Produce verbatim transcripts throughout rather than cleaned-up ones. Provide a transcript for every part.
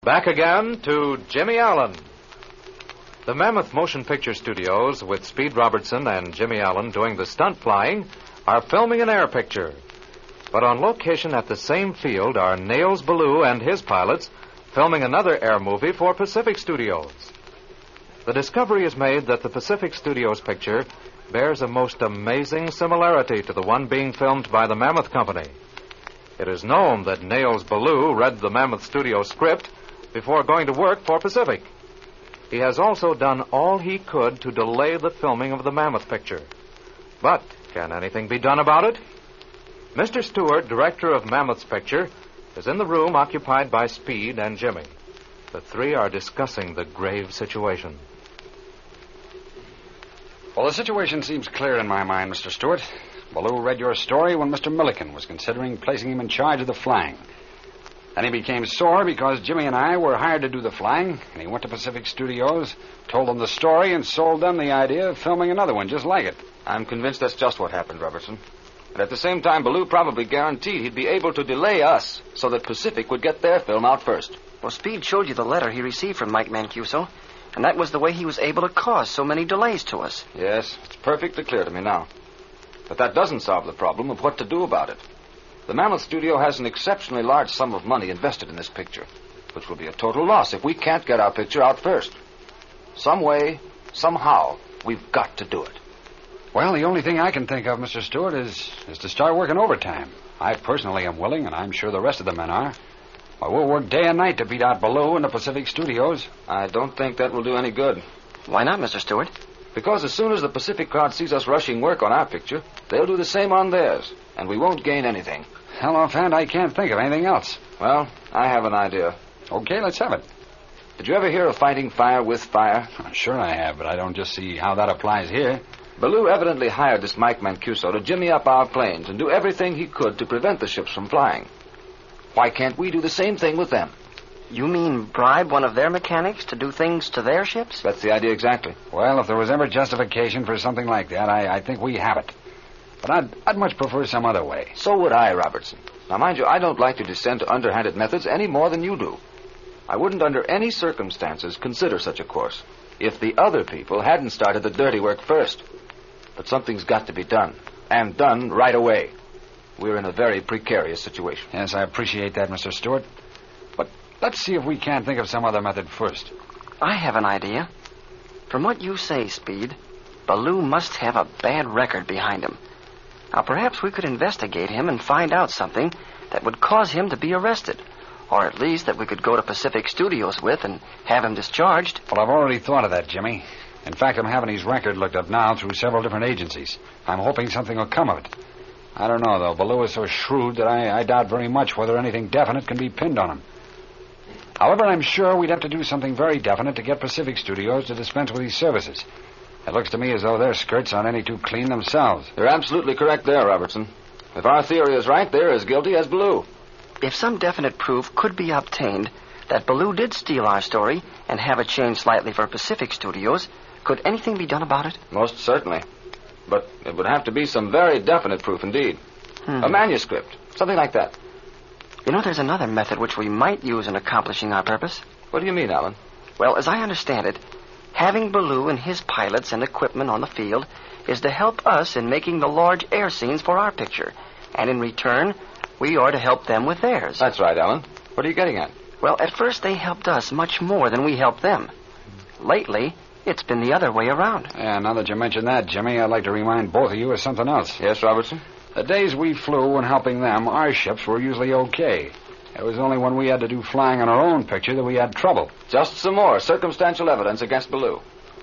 Back again to Jimmy Allen. The Mammoth Motion Picture Studios, with Speed Robertson and Jimmy Allen doing the stunt flying, are filming an air picture. But on location at the same field are Nails Ballou and his pilots filming another air movie for Pacific Studios. The discovery is made that the Pacific Studios picture bears a most amazing similarity to the one being filmed by the Mammoth Company. It is known that Nails Ballou read the Mammoth Studio script before going to work for Pacific. He has also done all he could to delay the filming of the Mammoth picture. But can anything be done about it? Mister Stewart, director of Mammoth's picture, is in the room occupied by Speed and Jimmy. The three are discussing the grave situation. Well, the situation seems clear in my mind, Mister Stewart. Ballou read your story when Mister Milliken was considering placing him in charge of the flying. Then he became sore because Jimmy and I were hired to do the flying, and he went to Pacific Studios, told them the story, and sold them the idea of filming another one just like it. I'm convinced that's just what happened, Robertson. And at the same time, Ballou probably guaranteed he'd be able to delay us so that Pacific would get their film out first. Well, Speed showed you the letter he received from Mike Mancuso, and that was the way he was able to cause so many delays to us. Yes, it's perfectly clear to me now. But that doesn't solve the problem of what to do about it. The Mammoth Studio has an exceptionally large sum of money invested in this picture, which will be a total loss if we can't get our picture out first. Some way, somehow, we've got to do it. Well, the only thing I can think of, Mister Stewart, is, is to start working overtime. I personally am willing, and I'm sure the rest of the men are. Well, we'll work day and night to beat out Ballou in the Pacific Studios. I don't think that will do any good. Why not, Mister Stewart? Because as soon as the Pacific crowd sees us rushing work on our picture, they'll do the same on theirs, and we won't gain anything. Hell, offhand, I can't think of anything else. Well, I have an idea. Okay, let's have it. Did you ever hear of fighting fire with fire? Sure I have, but I don't just see how that applies here. Ballou evidently hired this Mike Mancuso to jimmy up our planes and do everything he could to prevent the ships from flying. Why can't we do the same thing with them? You mean bribe one of their mechanics to do things to their ships? That's the idea exactly. Well, if there was ever justification for something like that, I, I think we have it. But I'd, I'd much prefer some other way. So would I, Robertson. Now, mind you, I don't like to descend to underhanded methods any more than you do. I wouldn't under any circumstances consider such a course if the other people hadn't started the dirty work first. But something's got to be done, and done right away. We're in a very precarious situation. Yes, I appreciate that, Mister Stewart. But let's see if we can't think of some other method first. I have an idea. From what you say, Speed, Ballou must have a bad record behind him. Now, perhaps we could investigate him and find out something that would cause him to be arrested. Or at least that we could go to Pacific Studios with and have him discharged. Well, I've already thought of that, Jimmy. In fact, I'm having his record looked up now through several different agencies. I'm hoping something will come of it. I don't know, though. Ballou is so shrewd that I, I doubt very much whether anything definite can be pinned on him. However, I'm sure we'd have to do something very definite to get Pacific Studios to dispense with these services. It looks to me as though their skirts aren't any too clean themselves. You're absolutely correct there, Robertson. If our theory is right, they're as guilty as Ballou. If some definite proof could be obtained that Ballou did steal our story and have it changed slightly for Pacific Studios, could anything be done about it? Most certainly. But it would have to be some very definite proof indeed. Hmm. A manuscript, something like that. You know, there's another method which we might use in accomplishing our purpose. What do you mean, Alan? Well, as I understand it, having Ballou and his pilots and equipment on the field is to help us in making the large air scenes for our picture. And in return, we are to help them with theirs. That's right, Alan. What are you getting at? Well, at first they helped us much more than we helped them. Lately, it's been the other way around. Yeah, now that you mention that, Jimmy, I'd like to remind both of you of something else. Yes, Robertson? The days we flew when helping them, our ships were usually okay. It was only when we had to do flying on our own picture that we had trouble. Just some more circumstantial evidence against Ballou.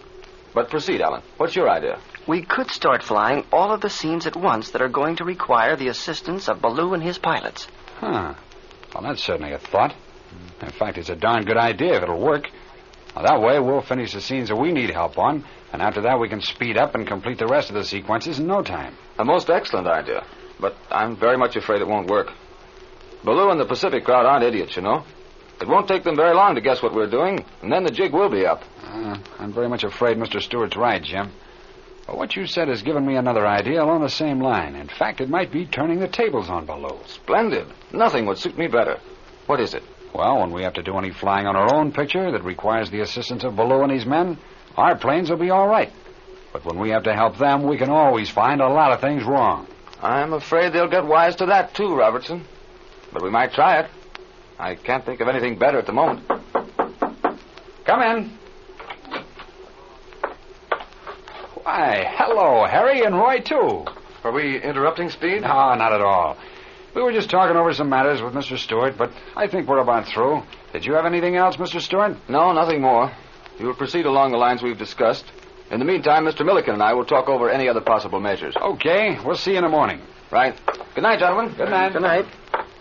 But proceed, Alan. What's your idea? We could start flying all of the scenes at once that are going to require the assistance of Ballou and his pilots. Huh. Well, that's certainly a thought. In fact, it's a darn good idea if it'll work. Now, that way, we'll finish the scenes that we need help on, and after that, we can speed up and complete the rest of the sequences in no time. A most excellent idea, but I'm very much afraid it won't work. Ballou and the Pacific crowd aren't idiots, you know. It won't take them very long to guess what we're doing, and then the jig will be up. Uh, I'm very much afraid Mister Stewart's right, Jim. But what you said has given me another idea along the same line. In fact, it might be turning the tables on Ballou. Splendid. Nothing would suit me better. What is it? Well, when we have to do any flying on our own picture that requires the assistance of Ballou and his men, our planes will be all right. But when we have to help them, we can always find a lot of things wrong. I'm afraid they'll get wise to that, too, Robertson. But we might try it. I can't think of anything better at the moment. Come in. Why, hello, Harry and Roy, too. Are we interrupting, Speed? No, not at all. We were just talking over some matters with Mister Stewart, but I think we're about through. Did you have anything else, Mister Stewart? No, nothing more. You will proceed along the lines we've discussed. In the meantime, Mister Milliken and I will talk over any other possible measures. Okay, we'll see you in the morning. Right. Good night, gentlemen. Good night. Good night.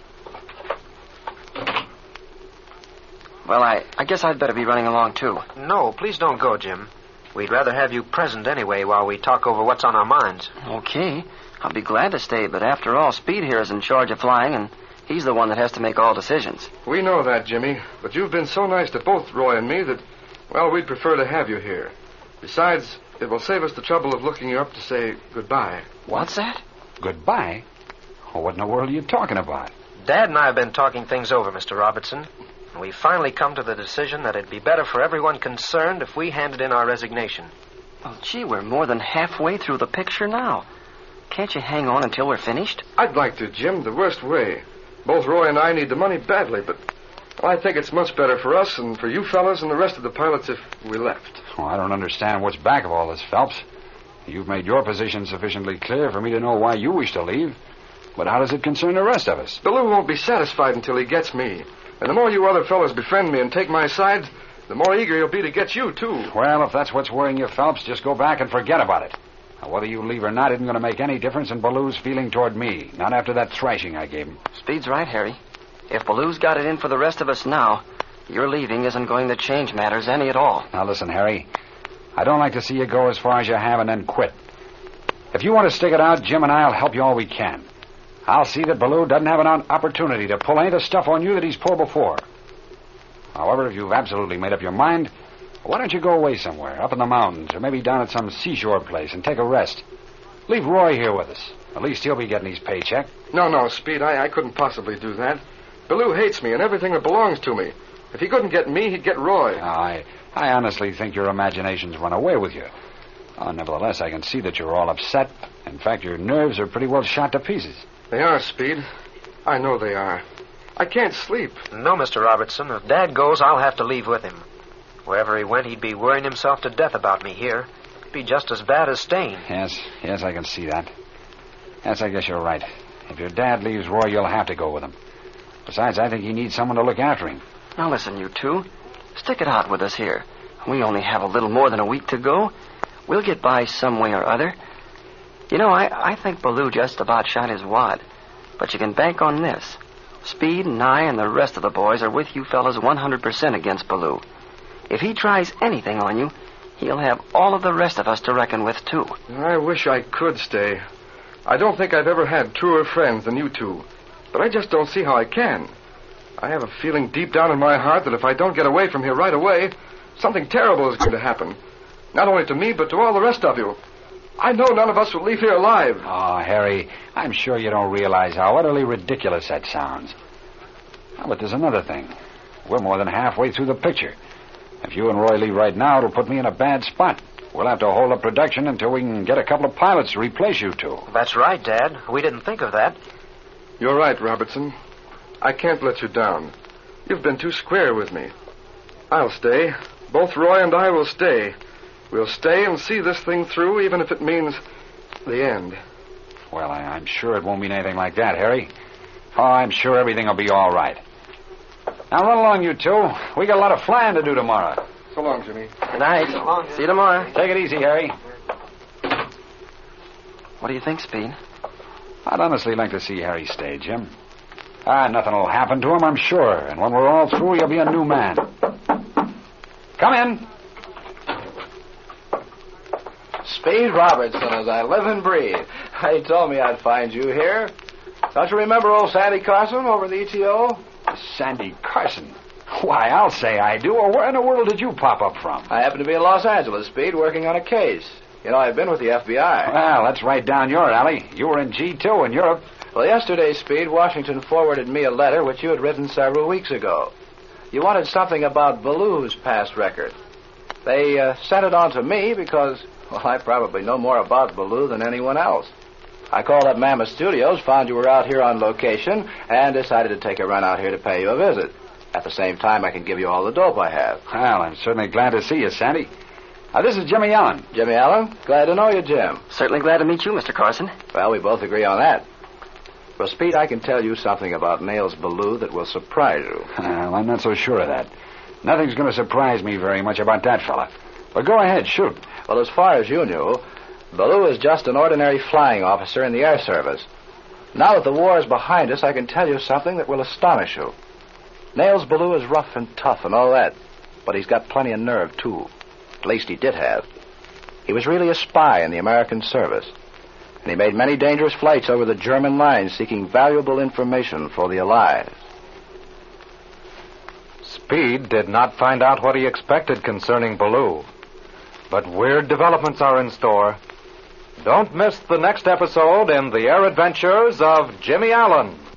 Well, I, I guess I'd better be running along, too. No, please don't go, Jim. We'd rather have you present anyway while we talk over what's on our minds. Okay. I'll be glad to stay, but after all, Speed here is in charge of flying, and he's the one that has to make all decisions. We know that, Jimmy. But you've been so nice to both Roy and me that, well, we'd prefer to have you here. Besides, it will save us the trouble of looking you up to say goodbye. What's that? Goodbye? Oh, what in the world are you talking about? Dad and I have been talking things over, Mister Robertson. And we've finally come to the decision that it'd be better for everyone concerned if we handed in our resignation. Well, gee, we're more than halfway through the picture now. Can't you hang on until we're finished? I'd like to, Jim, the worst way. Both Roy and I need the money badly, but well, I think it's much better for us and for you fellas and the rest of the pilots if we left. Oh, I don't understand what's back of all this, Phelps. You've made your position sufficiently clear for me to know why you wish to leave. But how does it concern the rest of us? Ballou won't be satisfied until he gets me. And the more you other fellas befriend me and take my side, the more eager he'll be to get you, too. Well, if that's what's worrying you, Phelps, just go back and forget about it. Now, whether you leave or not isn't going to make any difference in Ballou's feeling toward me. Not after that thrashing I gave him. Speed's right, Harry. If Ballou's got it in for the rest of us now, your leaving isn't going to change matters any at all. Now, listen, Harry. I don't like to see you go as far as you have and then quit. If you want to stick it out, Jim and I'll help you all we can. I'll see that Ballou doesn't have an opportunity to pull any of the stuff on you that he's pulled before. However, if you've absolutely made up your mind, why don't you go away somewhere, up in the mountains, or maybe down at some seashore place and take a rest? Leave Roy here with us. At least he'll be getting his paycheck. No, no, Speed, I, I couldn't possibly do that. Ballou hates me and everything that belongs to me. If he couldn't get me, he'd get Roy. I, I honestly think your imagination's run away with you. Oh, nevertheless, I can see that you're all upset. In fact, your nerves are pretty well shot to pieces. They are, Speed. I know they are. I can't sleep. No, Mister Robertson. If Dad goes, I'll have to leave with him. Wherever he went, he'd be worrying himself to death about me here. It'd be just as bad as staying. Yes, yes, I can see that. Yes, I guess you're right. If your dad leaves Roy, you'll have to go with him. Besides, I think he needs someone to look after him. Now, listen, you two. Stick it out with us here. We only have a little more than a week to go. We'll get by some way or other. You know, I, I think Ballou just about shot his wad. But you can bank on this. Speed and I and the rest of the boys are with you fellas one hundred percent against Ballou. If he tries anything on you, he'll have all of the rest of us to reckon with, too. I wish I could stay. I don't think I've ever had truer friends than you two. But I just don't see how I can. I have a feeling deep down in my heart that if I don't get away from here right away, something terrible is going to happen. Not only to me, but to all the rest of you. I know none of us will leave here alive. Oh, Harry, I'm sure you don't realize how utterly ridiculous that sounds. Oh, but there's another thing. We're more than halfway through the picture. If you and Roy leave right now, it'll put me in a bad spot. We'll have to hold up production until we can get a couple of pilots to replace you two. That's right, Dad. We didn't think of that. You're right, Robertson. I can't let you down. You've been too square with me. I'll stay. Both Roy and I will stay. We'll stay and see this thing through, even if it means the end. Well, I, I'm sure it won't mean anything like that, Harry. Oh, I'm sure everything will be all right. Now, run along, you two. We got a lot of flying to do tomorrow. So long, Jimmy. Good night. So long, see you tomorrow. Take it easy, Harry. What do you think, Speed? I'd honestly like to see Harry stay, Jim. Ah, nothing will happen to him, I'm sure. And when we're all through, he'll be a new man. Come in. Speed Robertson, as I live and breathe. They told me I'd find you here. Don't you remember old Sandy Carson over in the E T O? Sandy Carson? Why, I'll say I do. Or where in the world did you pop up from? I happen to be in Los Angeles, Speed, working on a case. You know, I've been with the F B I. Well, that's right down your alley. You were in G two in Europe. Well, yesterday, Speed, Washington forwarded me a letter which you had written several weeks ago. You wanted something about Ballew's past record. They uh, sent it on to me because, well, I probably know more about Ballew than anyone else. I called up Mammoth Studios, found you were out here on location, and decided to take a run out here to pay you a visit. At the same time, I can give you all the dope I have. Well, I'm certainly glad to see you, Sandy. Now, this is Jimmy Allen. Jimmy Allen, glad to know you, Jim. Certainly glad to meet you, Mister Carson. Well, we both agree on that. Well, Speed, I can tell you something about Nails Ballew that will surprise you. Well, I'm not so sure of that. Nothing's going to surprise me very much about that fella. But go ahead, shoot. Well, as far as you knew, Ballew is just an ordinary flying officer in the Air Service. Now that the war is behind us, I can tell you something that will astonish you. Nails Ballew is rough and tough and all that, but he's got plenty of nerve, too. At least he did have. He was really a spy in the American service, and he made many dangerous flights over the German lines seeking valuable information for the Allies. Speed did not find out what he expected concerning Ballew, but weird developments are in store. Don't miss the next episode in the Air Adventures of Jimmy Allen.